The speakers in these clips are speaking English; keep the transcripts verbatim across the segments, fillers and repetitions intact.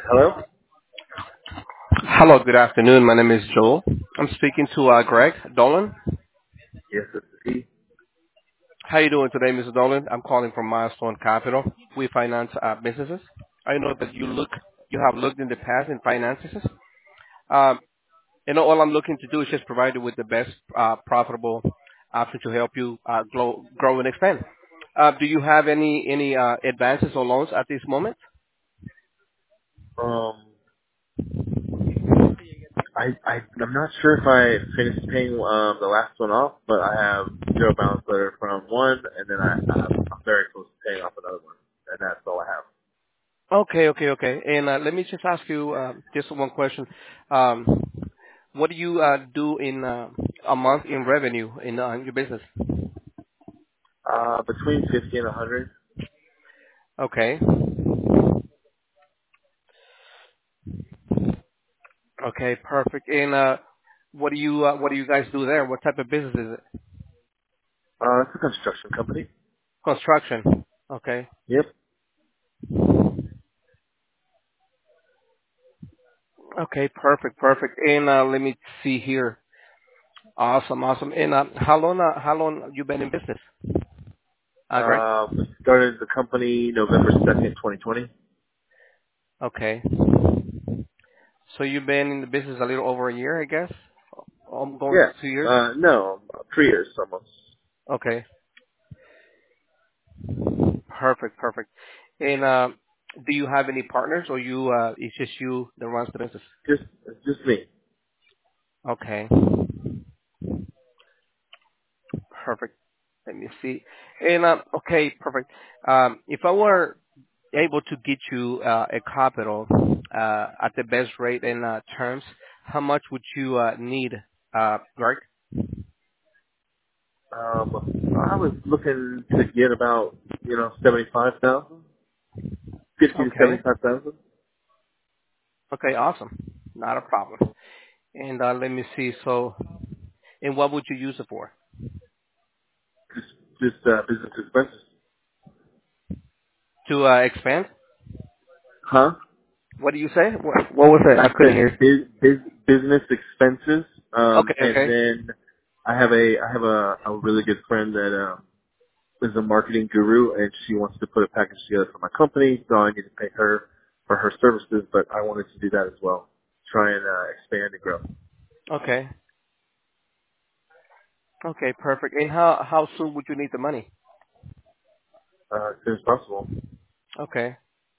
Hello? Hello, good afternoon. My name is Joel. I'm speaking to uh, Greg Dolan. Yes, this is he. How you doing today, Mister Dolan? I'm calling from Milestone Capital. We finance uh, businesses. I know that you look, you have looked in the past in finances. Um, and all I'm looking to do is just provide you with the best uh, profitable option to help you uh, grow, grow and expand. Uh, do you have any any uh, advances or loans at this moment? Um, I, I, I'm not sure if I finished paying um, the last one off, but I have zero balance letter from one, and then I, I have, I'm very close to paying off another one, and that's all I have. Okay, okay, okay. And uh, let me just ask you uh, just one question. Um, what do you uh, do in uh, a month in revenue in uh, your business? Uh, between fifty and a hundred. Okay, okay, perfect. And uh, what do you uh, what do you guys do there? What type of business is it? Uh, it's a construction company. Construction. Okay, Yep. okay, perfect, perfect. And uh, let me see here. Awesome, awesome. And uh, how long uh, how long you been in business? Uh, Greg? Uh, we started the company November second, twenty twenty. Okay. So you've been in the business a little over a year, I guess. I'm going Yeah. to two years. Uh, no, three years almost. Okay. Perfect, perfect. And uh, do you have any partners, or you? Uh, it's just you that runs the business? Just, just me. Okay, perfect. Let me see. And uh, okay, perfect. Um, if I were able to get you uh, a capital uh, at the best rate and uh, terms, how much would you uh, need, uh, Greg? Um, I was looking to get about, you know, seventy-five thousand. Fifty to Okay, seventy-five thousand. okay, awesome. Not a problem. And uh, let me see. So, and what would you use it for? Just, just uh, business expenses. To uh, expand? Huh? What do you say? What, what was it? I I couldn't said hear. biz, biz, business expenses. Um, Okay, and okay. then I have a I have a, a really good friend that um, is a marketing guru, and she wants to put a package together for my company. So I need to pay her for her services, but I wanted to do that as well. Try and uh, expand and grow Okay. Okay, perfect. And how how soon would you need the money? uh, as soon as possible. Okay.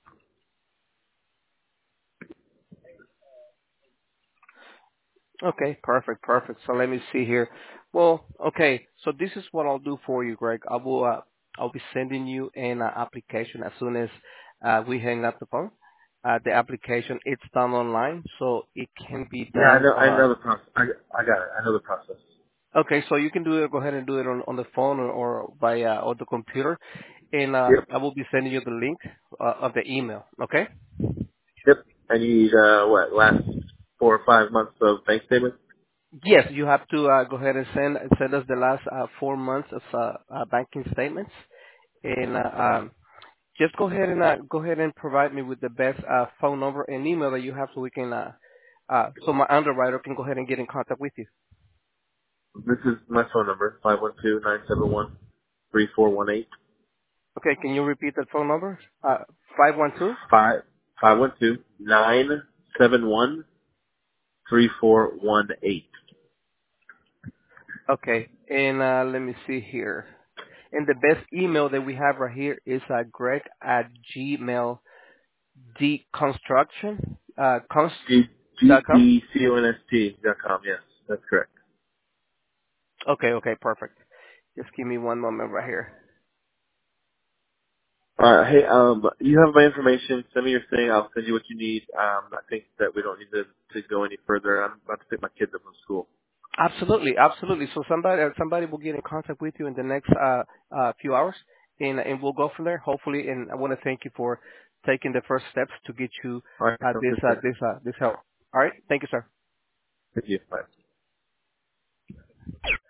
Okay, perfect, perfect. So let me see here. Well, okay. So this is what I'll do for you, Greg. I will uh, I'll be sending you an uh, application as soon as uh, we hang up the phone. Uh, the application it's done online, so it can be Yeah, I done. know I Uh, know the process. I, I got it. I know the process. okay, so you can do it. Go ahead and do it on, on the phone or, or by uh, or the computer, and uh, Yep. I will be sending you the link uh, of the email. Okay. Yep. I need uh, what last four or five months of bank statements. Yes, you have to uh, go ahead and send send us the last uh, four months of uh, uh, banking statements, and uh, um, just go ahead and uh, go ahead and provide me with the best uh, phone number and email that you have, so we can uh, uh, so my underwriter can go ahead and get in contact with you. This is my phone number, five one two nine seven one three four one eight. Okay, can you repeat that phone number? Uh, five one two. Five five one two nine seven one three four one eight. Okay, and uh, let me see here. And the best email that we have right here is uh, Greg at Gmail deconstruction uh, const G G dot com. D C O N S T dot com. Yes, that's correct. Okay, okay, perfect. Just give me one moment right here. All right. Hey, um, you have my information. Send me your thing. I'll send you what you need. Um, I think that we don't need to to go any further. I'm about to pick my kids up from school. Absolutely, absolutely. So somebody uh, somebody will get in contact with you in the next uh, uh, few hours, and and we'll go from there. Hopefully, and I want to thank you for taking the first steps to get you All right. uh, Sounds this good, uh, sir. this uh, this help. All right, thank you, sir. Thank you. Bye.